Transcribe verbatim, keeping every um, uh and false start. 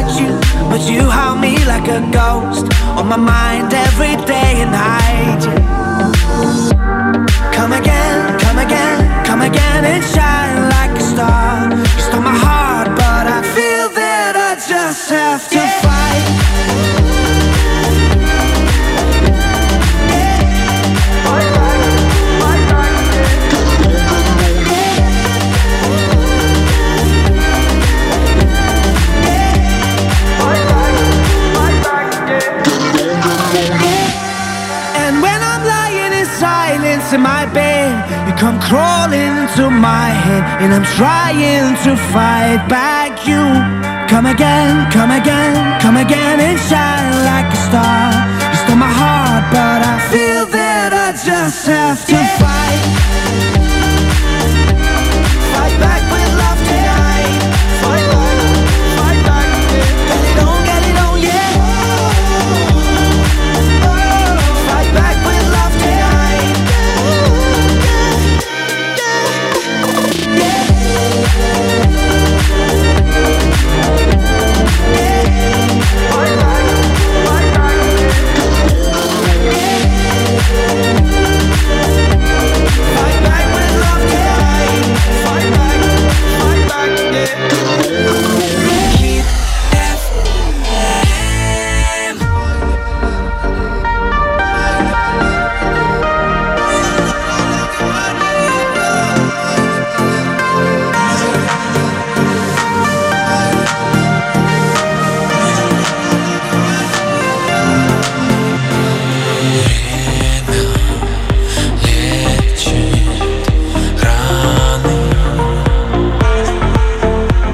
you, but you haunt me like a ghost on my mind every day and night. Come again, come again, come again and shine like a star. You stole my heart, but I feel that I just have to yeah. fight. In my bed, you come crawling into my head, and I'm trying to fight back you. Come again, come again, come again and shine like a star. You stole my heart, but I feel that I just have to yeah. fight.